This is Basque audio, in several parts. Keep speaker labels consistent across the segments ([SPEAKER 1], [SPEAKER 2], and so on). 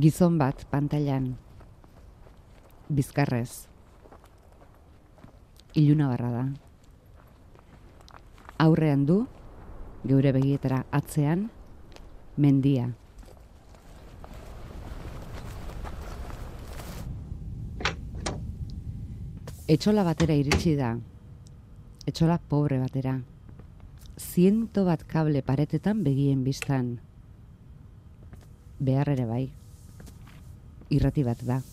[SPEAKER 1] Gizon bat pantailan, bizkarrez, iluna barra da. Aurrean du, geure begietara atzean, mendia. Etxola batera iritsi da, etxola pobre batera. 100 bat kable paretetan begien biztan. Behar ere bai. Irrati bat da.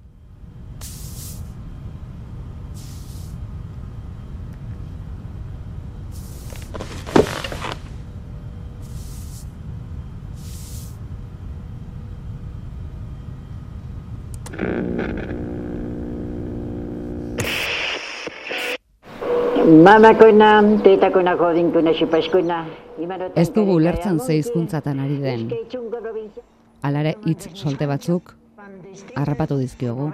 [SPEAKER 2] Mamakona, tetakona, jodinkuna, xipaskuna.
[SPEAKER 1] Ez dugu ulertzen ze hizkuntzatan ari den. Alare hitz solte batzuk harrapatu dizkiogu.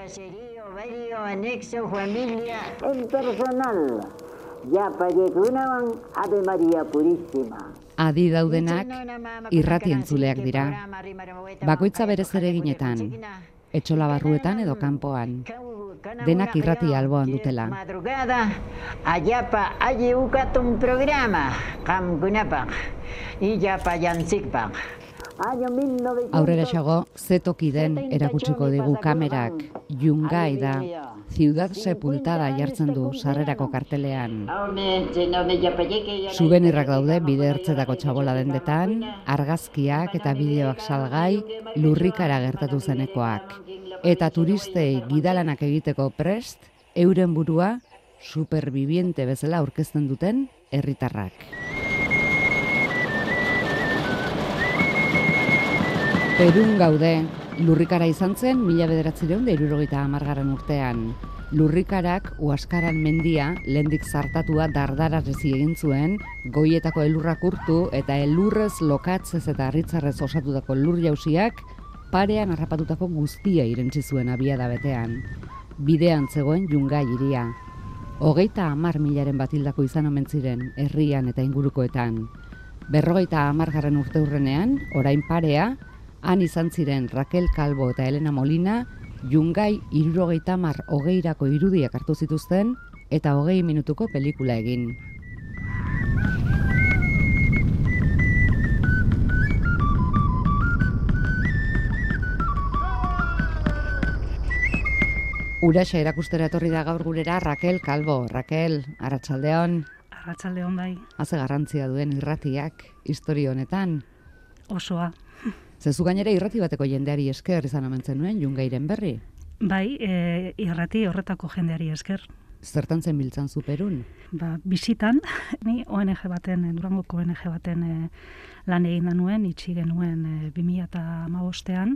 [SPEAKER 1] Adi daudenak irrati entzuleak dira. Bakoitza bere zereginetan, etxola barruetan edo kanpoan. Denak irrati alboan dutela.
[SPEAKER 2] Ayapa aji ukatun programa, kamgunapak, ijapa jantzikpak.
[SPEAKER 1] Aurrera xago, ze toki den erakutsiko digu kamerak. Yungay da, Ciudad Sepultada jartzen du sarrerako kartelean. Subenirrak daude bide ertzetako txabola dendetan, argazkiak eta bideoak salgai lurrikara gertatu zenekoak. Eta turistei gidalanak egiteko prest, euren burua superbibiente bezala aurkezten duten herritarrak. Perun gaude, lurrikara izan zen 1970 urtean. Lurrikarak Huaskaran mendia lehendik zartatua dardararezi egin zuen, goietako elurrak urtu eta elurrez, lokatzez eta harritzarrez osatutako lur jausiak parean harrapatutako guztia irentsi zuen abiada betean. Bidean zegoen Yungay hiria. 30.000 bat hildako izan omen ziren herrian eta ingurukoetan. 50. urteurrenean, orain parea, han izan ziren Raquel Calvo eta Elena Molina, Yungay 70-20 irudiak hartu zituzten eta 20 minutuko pelikula egin. Uraxa erakustera etorri da gaur gurera Raquel Calvo. Raquel, arratsaldeon.
[SPEAKER 3] Arratsaldeon bai.
[SPEAKER 1] Haze garrantzia duen irratiak historia honetan.
[SPEAKER 3] Osoa.
[SPEAKER 1] Zezu gainera irrati bateko jendeari esker izan omentzen nuen Yungayren berri.
[SPEAKER 3] Bai, irrati horretako jendeari esker.
[SPEAKER 1] Zertan zen biltzan zu Perun?
[SPEAKER 3] Bisitan, ni ONG baten, Durangoko ONG baten lan egin da nuen, itxi genuen 2015ean,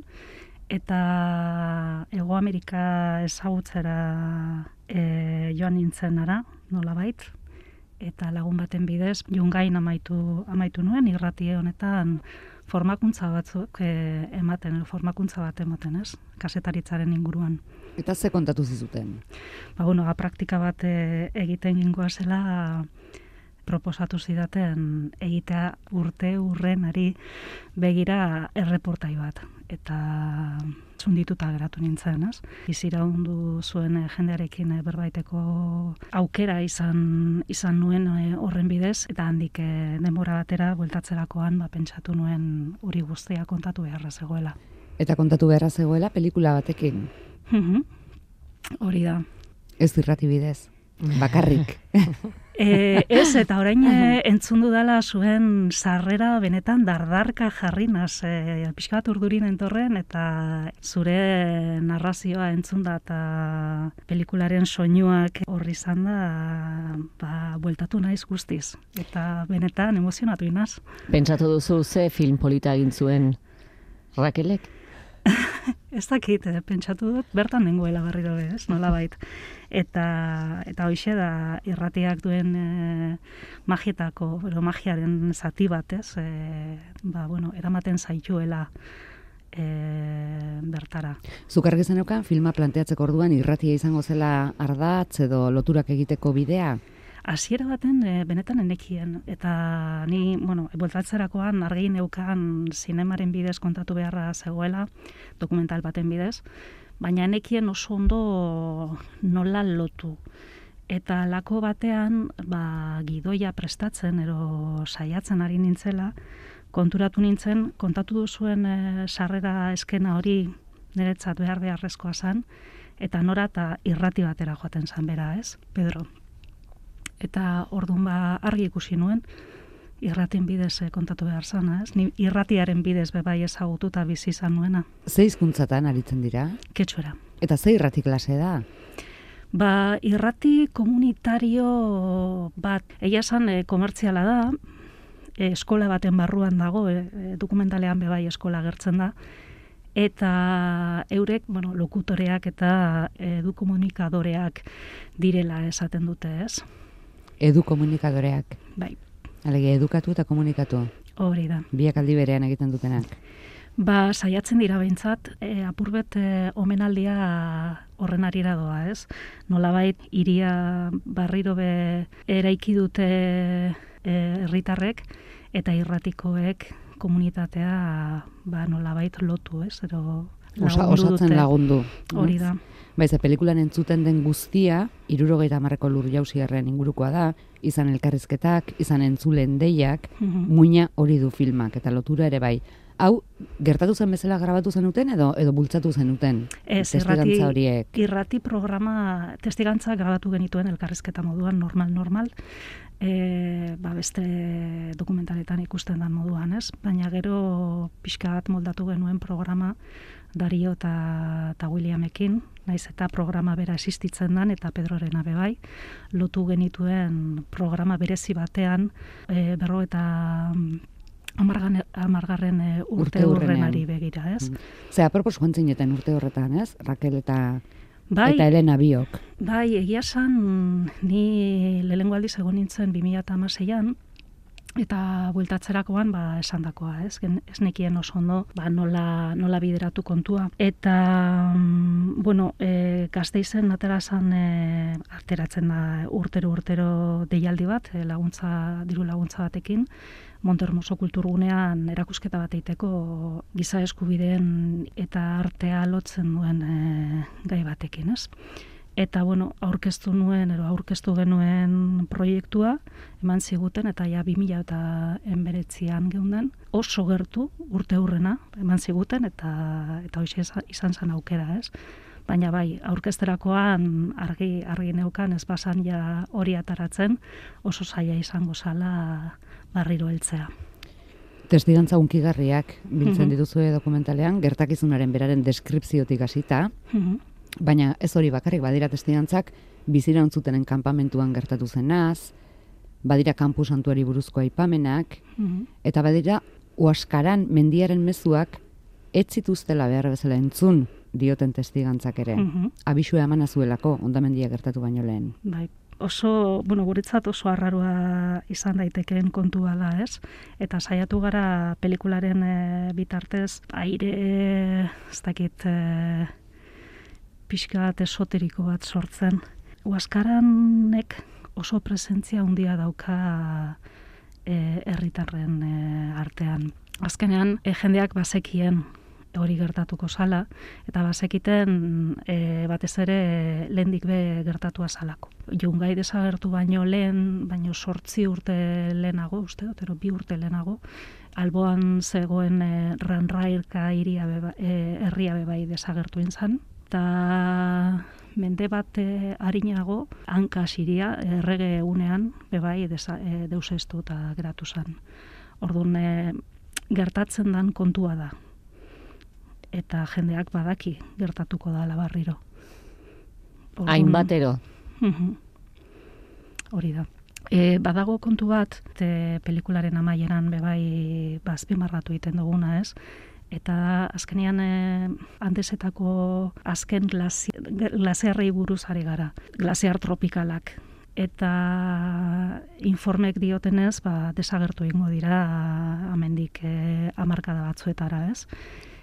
[SPEAKER 3] eta Hego Amerika ezagutzera joan nintzen nara, nolabait, eta lagun baten bidez, Yungayn amaitu nuen, irrati honetan formakuntza batzuk formakuntza bat ematen, ez? Kazetaritzaren inguruan.
[SPEAKER 1] Eta ze kontatu zizuten?
[SPEAKER 3] Praktika bat egiten gingoa zela proposatu zidaten egitea urrenari begira erreportai bat. Eta txundituta geratu nintzen, ez? Biziraundu zuen jendearekin berbaiteko aukera izan nuen horren bidez, eta handik denbora batera bueltatzerakoan pentsatu nuen hori guztia kontatu beharra zegoela.
[SPEAKER 1] Eta kontatu beharra zegoela pelikula batekin?
[SPEAKER 3] Hori da.
[SPEAKER 1] Ez irrati bidez, bakarrik.
[SPEAKER 3] Ez, eta orain entzun dudala zuen sarrera benetan dardarka jarri naz, pixka bat urdurin entorren, eta zure narrazioa entzun da, eta pelikularen soinuak horri izan da, bueltatu naiz guztiz. Eta benetan emozionatu inaz.
[SPEAKER 4] Pentsatu duzu ze film polita egin zuen Raquelek?
[SPEAKER 3] Ez dakit, pentsatu dut, bertan nengoela berriro ez, nolabait. Eta hoixe da irratiak duen magiaren zati bat, ez? Eramaten zaituela bertara.
[SPEAKER 1] Zuk argi zeneukan filma planteatzeko orduan irratia izango zela ardatz edo loturak egiteko bidea?
[SPEAKER 3] hasiera baten benetan enekien, eta ni, bueltatzerakoan argi neukan zinemaren bidez kontatu beharra zegoela, dokumental baten bidez, baina enekien oso ondo nola lotu. Eta lako batean, gidoia prestatzen, ero saiatzen ari nintzela, konturatu nintzen, kontatu duzuen sarrera eskena hori niretzat beharrezkoa zen, eta nora eta irrati batera joaten zen bera, ez, Pedro? Eta orduan argi ikusi nuen, irratien bidez kontatu behar zana, ez? Ni irratiaren bidez bebai ezagutu eta bizi izan nuena.
[SPEAKER 1] Ze hizkuntzatan aritzen dira?
[SPEAKER 3] Ketxuera.
[SPEAKER 1] Eta ze irrati klase da?
[SPEAKER 3] Irrati komunitario bat, egia esan komertziala da, eskola baten barruan dago, dokumentalean bebai eskola agertzen da, eta eurek, lokutoreak eta edukomunikadoreak direla esaten dute, ez?
[SPEAKER 1] Edukomunikadoreak?
[SPEAKER 3] Bai.
[SPEAKER 1] Alege, edukatu eta komunikatu?
[SPEAKER 3] Hori da.
[SPEAKER 1] Biak aldi berean egiten dutenak?
[SPEAKER 3] Saiatzen dira behintzat, apurbet omenaldia horren arira doa, ez? Nolabait, iria barriro eraiki dute herritarrek eta irratikoek komunitatea nolabait lotu, ez?
[SPEAKER 1] Osatzen lagundu.
[SPEAKER 3] Hori da.
[SPEAKER 1] Ze pelikulan entzuten den guztia, 70ko lur jauziarren ingurukoa da, izan elkarrizketak, izan entzulen deiak, muina hori du filmak, eta lotura ere bai. Hau, gertatu zen bezala grabatu zenuten edo bultzatu zenuten? Testigantza horiek?
[SPEAKER 3] Irrati programa testigantza grabatu genituen elkarrizketa moduan, normal. Beste dokumentaletan ikusten dan moduan, ez? Baina gero pixka bat moldatu genuen programa Dario eta Williamekin, naiz eta programa bera existitzen dan, eta Pedrorena bebai, lotu genituen programa berezi batean, eta amargarren urte hurrenari begira, ez?
[SPEAKER 1] Apropos joan zineten urte horretan, ez? Raquel eta Elena biok.
[SPEAKER 3] Bai, egia esan, ni lehenengo aldiz egon nintzen 2016an, eta bueltatzerakoan esandakoa, ez? Ez nekien oso ondo nola bideratu kontua. Eta, Gasteizen ateratzen da urtero deialdi bat, diru laguntza batekin, Montermoso kulturgunean erakusketa bat eiteko giza eskubideen eta artea lotzen duen gai batekin, ez? Eta, aurkeztu genuen proiektua, eman ziguten, eta 2019an geunden, oso gertu, urte hurrena, eman ziguten, eta hoxe izan zen aukera, ez? Baina bai, aurkezterakoan argi neukan, ez basan ja hori ataratzen, oso zaila izango zala barriro heltzea.
[SPEAKER 1] Testigantza hunkigarriak biltzen dituzue dokumentalean, gertakizunaren beraren deskripziotik hasita, baina ez hori bakarrik, badira testigantzak bizirauntzutenen kanpamentuan gertatu zenaz, badira kanpu santuari buruzko aipamenak, eta badira Huaskaran mendiaren mezuak ez zituztela behar bezala entzun dioten testigantzak ere. Abisua emana zuelako, hondamendia gertatu baino lehen.
[SPEAKER 3] Bai. Oso, guretzat oso arraroa izan daitekeen kontua da, ez? Eta saiatu gara pelikularen bitartez, aire, ez dakit, pixka bat esoteriko bat sortzen. Huaskaranek oso presentzia handia dauka herritarren artean. Azkenean, jendeak bazekien hori gertatuko zala, eta bazekiten batez ere lehendik be gertatua zalako. Jungai desagertu baino 8 urte lehenago, uste dut, 2 urte lehenago, alboan zegoen Ranrailka herria bebai desagertu inzan, eta mende bat harinago, hankas iria, errege unean, bebai deusestu eta geratu zen. Orduan, gertatzen dan kontua da. Eta jendeak badaki gertatuko da barriro.
[SPEAKER 4] Hainbatero.
[SPEAKER 3] Hori da. Badago kontu bat, pelikularen amaieran bebai azpimarratu egiten duguna, ez? Eta azkenean Andesetako azken glaziarrei buruz ari gara, glaziar tropikalak. Eta informek diotenez, desagertu egingo dira hemendik hamarkada batzuetara, ez?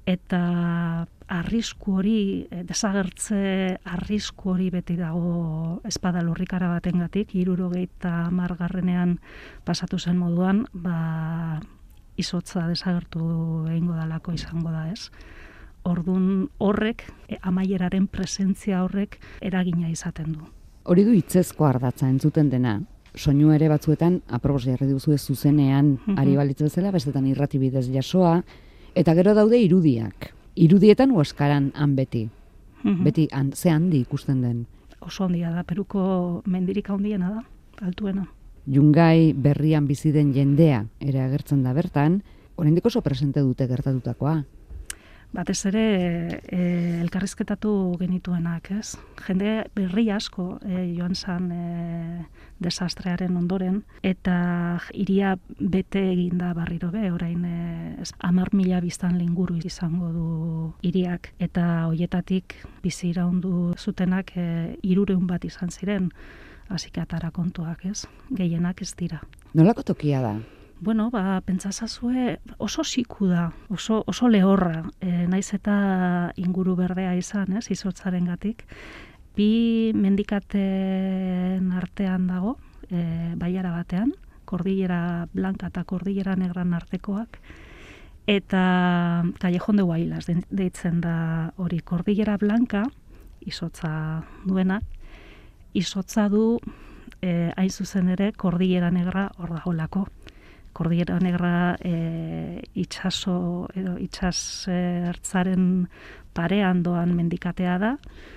[SPEAKER 3] eta arrisku hori, desagertze arrisku hori beti dago espada lurrikara batengatik, 70. pasatu zen moduan, izotza desagertu egingo dalako izango da, ez? Ordun horrek, amaieraren presentzia horrek eragina izaten du.
[SPEAKER 1] Hori du hitzezko ardatza entzuten dena. Soinu ere batzuetan aprobos jarri duzu zuzenean ari balitz bezala, bestetan irrati bidez jasoa, eta gero daude irudiak. Irudietan uaskaran han beti. Beti ze handi ikusten den.
[SPEAKER 3] Oso handia da, Peruko mendirik handiena da, altuena.
[SPEAKER 1] Yungay berrian bizi den jendea ere agertzen da bertan, oraindik oso presente dute gertatutakoa.
[SPEAKER 3] Batez ere elkarrizketatu genituenak, ez? Jende berri asko joan zan desastrearen ondoren, eta hiria bete egin da berriro be, orain 10.000 biztanle inguru izango du hiriak, eta hoietatik bizi iraundu zutenak 300 bat izan ziren, hasi atara kontuak, ez? Gehienak ez dira.
[SPEAKER 1] Nolako tokia da?
[SPEAKER 3] Bueno, pentsazazue oso siku da, oso lehorra, naiz eta inguru berdea izan, ez, izotzaren gatik. Bi mendikaten artean dago, baiara batean, Kordillera Blanca eta Kordillera Negran artekoak, eta Callejón de Huaylas deitzen da hori. Kordillera Blanca, izotza duenak, izotza du hain zuzen ere Kordillera Negra hor dagolako. Kordillera Negra itxaso edo itxasertzaren parean doan mendikatea da,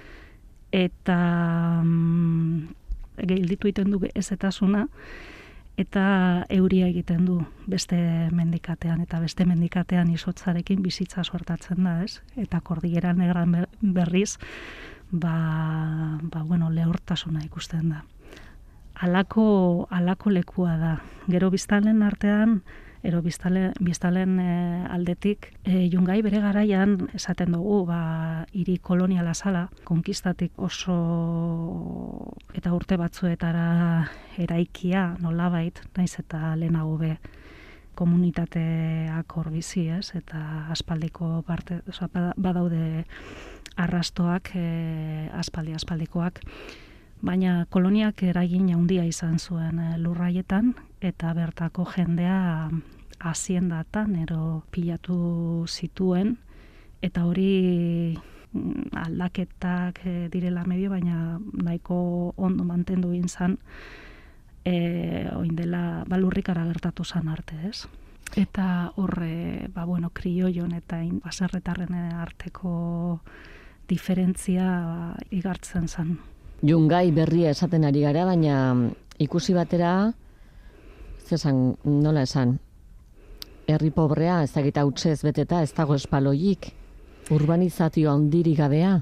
[SPEAKER 3] eta gelditu egiten du ezetasuna, eta euria egiten du beste mendikatean, eta beste mendikatean izotzarekin bizitza sortatzen da, ez? Eta Kordillera Negra berriz, lehortasuna ikusten da. Alako lekua da. Gero biztanleen artean, biztanleen aldetik, Yungay bere garaian esaten dugu, hiri koloniala zala, konkistatik oso eta urte batzuetara eraikia nolabait, naiz eta lehenago be komunitateak hor bizi, ez? Eta aspaldiko parte, badaude arrastoak, aspaldikoak, baina koloniak eragin handia izan zuen lurraietan, eta bertako jendea haziendatan ero pilatu zituen, eta hori aldaketak direla medio, baina nahiko ondo mantendu egin zan, oindela lurrikara gertatu zan arte, ez? Eta horre, krioion eta baserretarren arteko diferentzia igartzen zan.
[SPEAKER 4] Yungay berria esaten ari gara, baina ikusi batera, nola esan, herri pobrea, ez dakit hautsez beteta, ez dago espaloiik, urbanizazio handirik gabea?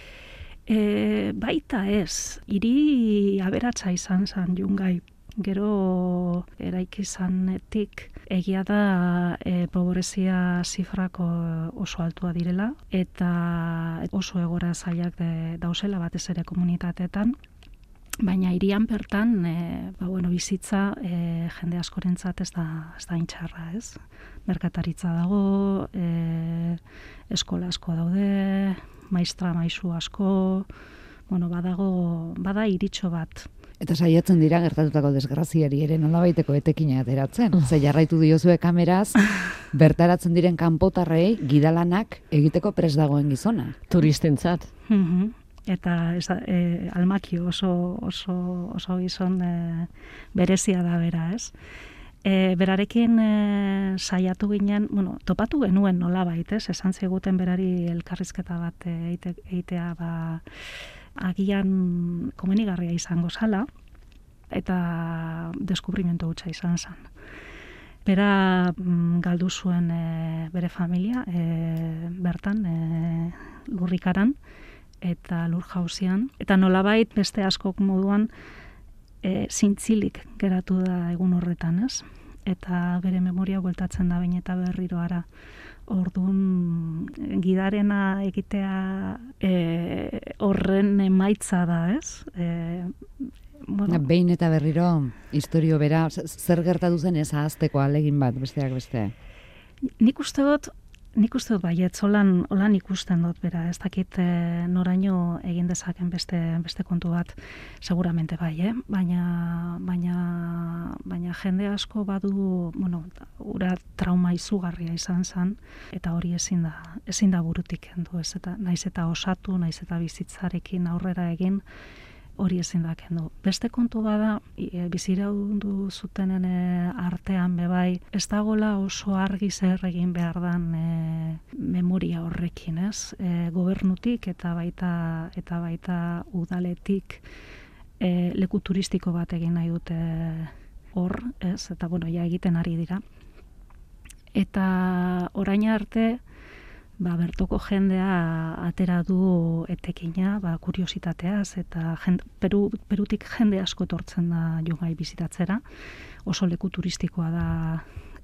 [SPEAKER 3] Baita ez, hiri aberatsa izan zen Yungay. Gero eraiki zanetik egia da pobrezia zifrako oso altua direla, eta oso egora zailak dauzela batez ere komunitateetan, baina hirian bertan bizitza jende askorentzat ez da intxarra, ez? Merkataritza dago, eskola asko daude, maisu asko, bada iritxo bat.
[SPEAKER 1] Eta saiatzen dira gertatutako desgraziari ere nolabaiteko etekina ateratzen. Ze jarraitu diozue kameraz, bertaratzen diren kanpotarrei gidalanak egiteko prest dagoen gizona.
[SPEAKER 4] Turistentzat.
[SPEAKER 3] Eta almakio oso gizon berezia da bera, ez? Berarekin saiatu ginen, topatu genuen nolabait, ez? Esan ziguten berari elkarrizketa bat eitea, agian komenigarria izango zala, eta deskubrimentu hutsa izan zen. Bera galdu zuen bere familia, bertan, lurrikaran, eta lur jauzian, eta nolabait beste askok moduan zintzilik geratu da egun horretan, ez? Eta bere memoria bueltatzen da behin eta berriro ara. Orduan, gidarena egitea horren emaitza da, ez?
[SPEAKER 1] Behin eta berriro, historio bera, zer gertatu zen ez ahazteko alegin bat, besteak beste?
[SPEAKER 3] Nik uste dut, Nik uste dut baiet, holan ikusten dut, bera, ez dakit noraino egin dezaken beste kontu bat, seguramente bai, baina jende asko badu, ura trauma izugarria izan zen, eta hori ezin da burutik kendu, ez eta naiz eta osatu, naiz eta bizitzarekin aurrera egin, hori ezin da kendu. Beste kontu bada, biziraundu zutenen artean bebai, ez dagoela oso argi zer egin behar dan memoria horrekin, ez? Gobernutik eta baita udaletik leku turistiko bat egin nahi dute hor, ez? Eta ja egiten ari dira. Eta orain arte, bertoko jendea atera du etekina, kuriositateaz, eta Perutik jende asko etortzen da Yungay bizitatzera. Oso leku turistikoa da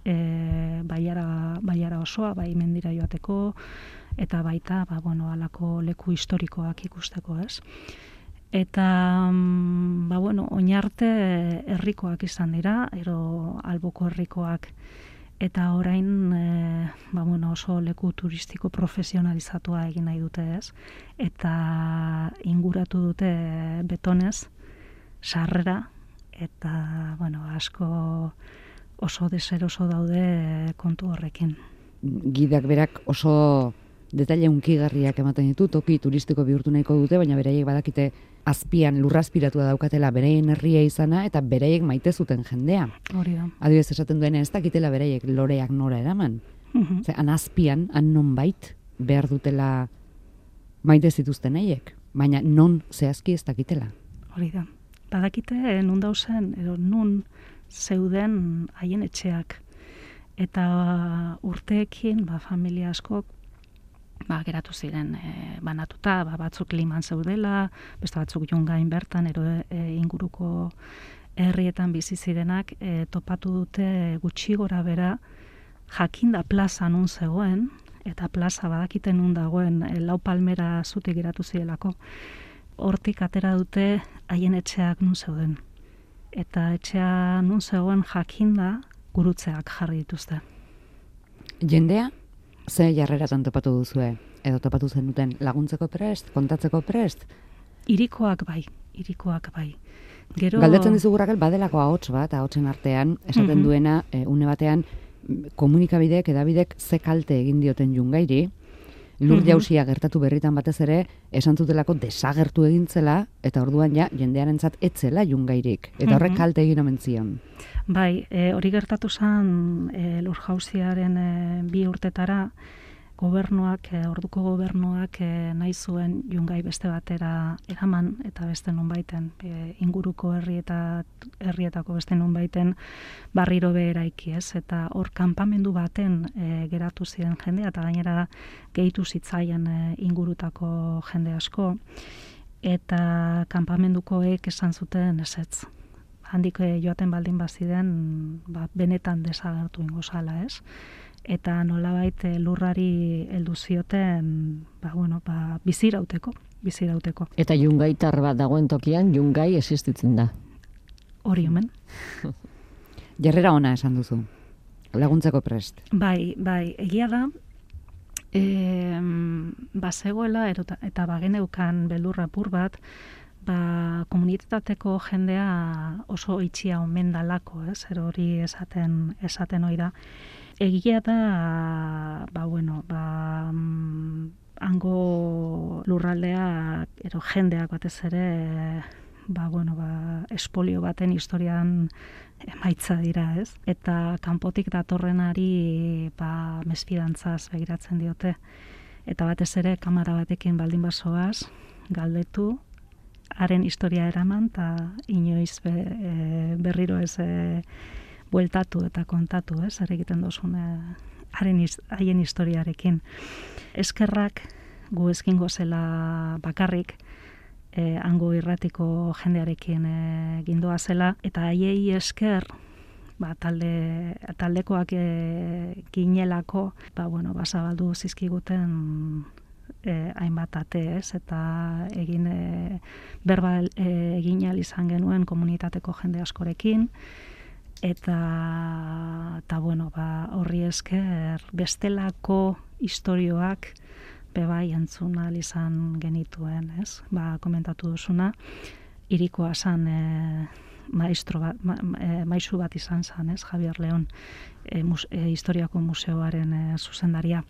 [SPEAKER 3] baiara osoa, bai mendira joateko, eta baita, halako leku historikoak ikusteko, ez? Eta, oinarte herrikoak izan dira, ero alboko herrikoak, eta orain oso leku turistiko profesionalizatua egin nahi dute, ez? Eta inguratu dute betonez, sarrera, eta asko oso deseroso daude kontu horrekin.
[SPEAKER 1] Gidak berak oso detaile hunkigarriak ematen ditu, toki turistiko bihurtu nahiko dute, baina beraiek badakite azpian lurrazpiratua daukatela beraien herria izana, eta beraiek maite zuten jendea.
[SPEAKER 3] Hori da.
[SPEAKER 1] Adibidez esaten duena ez dakitela beraiek loreak nora eraman. Han azpian, han nonbait behar dutela maite zituzten haiek, baina non zehazki ez dakitela.
[SPEAKER 3] Hori da. Badakite nun dauzen, edo nun zeuden haien etxeak. Eta urteekin, familia askok, geratu ziren banatuta, batzuk Liman zeudela, beste batzuk Yungayn bertan, ero inguruko herrietan bizi zirenak, topatu dute gutxi gora bera, jakinda plaza nun zegoen, eta plaza badakiten nun dagoen, Lau Palmera zutik geratu zirelako, hortik atera dute haien etxeak nun zeuden. Eta etxea nun zegoen jakinda gurutzeak jarri dituzte.
[SPEAKER 1] Jendea? Ze jarreratan topatu duzue? Edo topatu zen duten laguntzeko prest, kontatzeko prest?
[SPEAKER 3] Irikoak bai. Gero...
[SPEAKER 1] Galdetzen dizugu Rakel, badelako ahots bat, ahotsen artean, esaten duena, une batean, komunikabideek, edabidek ze kalte egin dioten Yungayri, lur jausia gertatu berritan batez ere, esan zutelako desagertu egintzela, eta orduan jendearentzat etzela Yungayrik, eta horrek kalte egin omen zion.
[SPEAKER 3] Bai, hori gertatu zen lur jauziaren 2 urtetara, orduko gobernuak nahi zuen Yungay beste batera eraman, eta beste nonbaiten, inguruko herrietako beste nonbaiten barriro beheraiki, ez? Eta hor kanpamendu baten geratu ziren jendea, eta gainera gehitu zitzaien ingurutako jende asko, eta kanpamendukoek esan zuten ezetz. Handik joaten baldin baziden, benetan desagertu ingo zala, ez? Eta nolabait lurrari heldu zioten, bizirauteko.
[SPEAKER 4] Eta Yungaytar bat dagoen tokian, Yungay existitzen da.
[SPEAKER 3] Hori omen.
[SPEAKER 1] Jarrera ona esan duzu, laguntzeko prest.
[SPEAKER 3] Bai, egia da, bazegoela, eta bageneukan beldurra apur bat, komunitateko jendea oso itxia omen dalako, ez? Hori esaten ohi da. Egia da, hango lurraldea, jendeak batez ere, espolio baten historian emaitza dira, ez? Eta kanpotik datorrenari, mesfidantzaz begiratzen diote. Eta batez ere, kamera batekin baldin bazoaz, galdetu, haren historia eraman, eta inoiz berriro ez bueltatu eta kontatu, zer egiten dozun haien historiarekin. Eskerrak gu ezkingo zela bakarrik, hango irratiko jendearekin gindoa zela, eta haiei esker, taldekoak ginelako, zabaldu zizkiguten hainbat ate, ez? Eta berba egin ahal izan genuen komunitateko jende askorekin, eta bueno, horri esker bestelako istorioak bebai entzun ahal izan genituen, ez? Komentatu duzuna, Hirikoa zan maisu bat izan zan, ez? Javier León, historiako museoaren zuzendaria.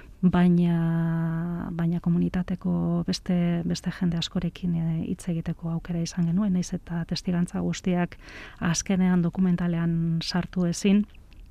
[SPEAKER 3] Baina komunitateko beste jende askorekin hitz egiteko aukera izan genuen, naiz eta testigantza guztiak azkenean dokumentalean sartu ezin.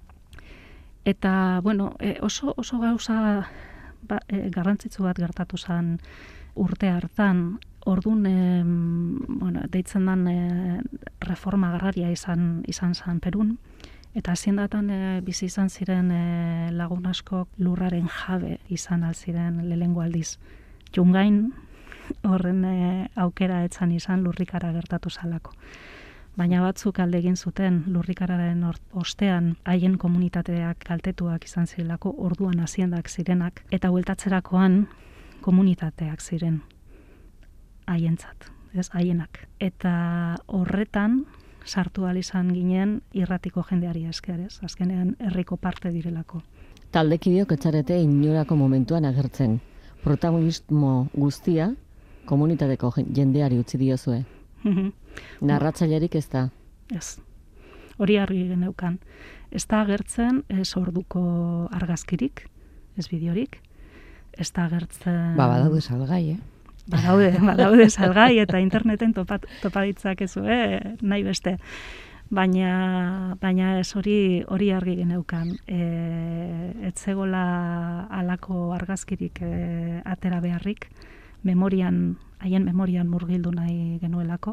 [SPEAKER 3] Eta, bueno, oso gauza garrantzitsu bat gertatu zen urte hartan, ordun deitzen den reforma agraria izan zen Perun, eta haziendatan bizi izan ziren lagun asko lurraren jabe izan alziren lehengo aldiz. Jungain horren aukera etzan izan lurrikara gertatu zalako. Baina batzuk alde egin zuten lurrikararen ostean haien komunitateak kaltetuak izan zirelako, orduan haziendak zirenak, eta bueltatzerakoan komunitateak ziren haientzat, ez haienak. Eta horretan sartu ahal izan ginen irratiko jendeari esker, ez? Azkenean herriko parte direlako.
[SPEAKER 4] Taldekideok etzarete inolako momentuan agertzen. Protagonismo guztia komunitateko jendeari utzi diozue. Narratzailerik ez da? Ez.
[SPEAKER 3] Hori argi geneukan. Ez da agertzen ez orduko argazkirik, ez bideorik. Ez da agertzen...
[SPEAKER 1] Badaude salgai,
[SPEAKER 3] Badaude salgai eta interneten topa ditzakezu, nahi beste. Baina ez hori argi geneukan. Ez zegola halako argazkirik atera beharrik, haien memorian murgildu nahi genuelako.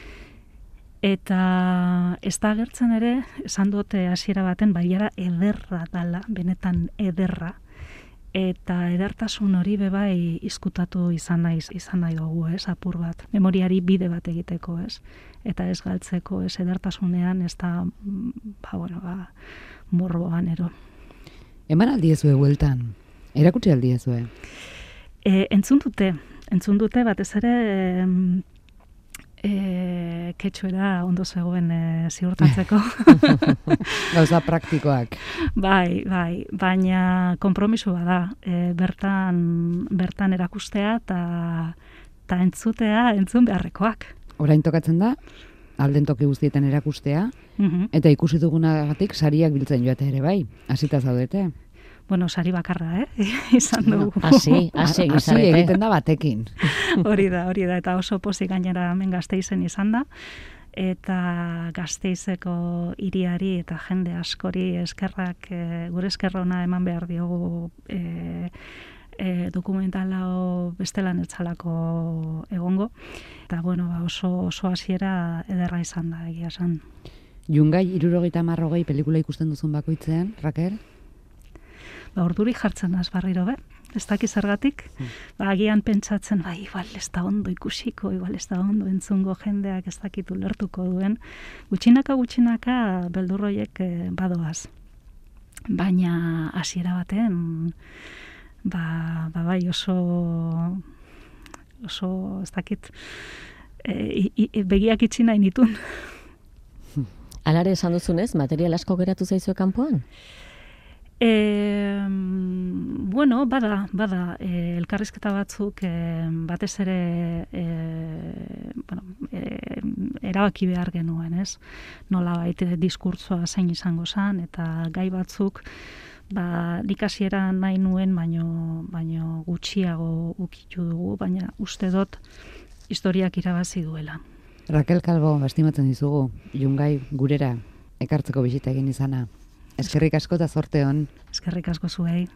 [SPEAKER 3] Eta ez da agertzen ere, esan dute hasiera baten, baiara ederra dala, benetan ederra. Eta edertasun hori bebai izkutatu izan nahi dugu, ez, apur bat. Memoriari bide bat egiteko, ez. Eta ez galtzeko, ez edertasunean, ez da, morboan ero.
[SPEAKER 1] Eman aldiezue bueltan? Erakutsi aldiezue?
[SPEAKER 3] Entzun dute batez ere ketxuera ondo zegoen ziurtatzeko.
[SPEAKER 1] Gauza praktikoak.
[SPEAKER 3] Bai, baina konpromisua da. Bertan erakustea eta entzun beharrekoak.
[SPEAKER 1] Orain tokatzen da, alden toki guztietan erakustea, eta ikusi dugunagatik sariak biltzen joate ere bai. Hasita zaudete.
[SPEAKER 3] Bueno, sari bakarra, izan dugu.
[SPEAKER 4] Hasi
[SPEAKER 1] egiten da batekin.
[SPEAKER 3] Hori da, eta oso pozik gainera hemen Gasteizen izan da, eta Gasteizeko hiriari eta jende askori eskerrak, gure eskerrona eman behar diogu dokumentala bestelan etzalako egongo, eta oso hasiera ederra izan da, egia esan.
[SPEAKER 1] Jungai 70-80 pelikula ikusten duzun bakoitzean, Raquel?
[SPEAKER 3] Ordurik jartzen az barriro, ez dakiz zergatik. Agian pentsatzen, igual ez da ondo ikusiko, igual ez da ondo entzungo jendeak ez dakitu lertuko duen. Gutxinaka beldurroiek badoaz. Baina hasiera baten, oso ez dakit, begiak itxi nahi nitun.
[SPEAKER 4] Alare esan duzunez, material asko geratu zaizue kanpoan?
[SPEAKER 3] Bada, elkarrizketa batzuk batez ere erabaki behar genuen, ez? Nola baite diskurtsoa zein izango zen, eta gai batzuk nik hasiera nahi nuen, baino gutxiago ukitu dugu, baina uste dut historiak irabazi duela.
[SPEAKER 1] Raquel Calvo, estimatzen dizugu, Jungai gurera ekartzeko bisita egin izana. Eskerrik asko eta zorte hon.
[SPEAKER 3] Eskerrik asko zuei.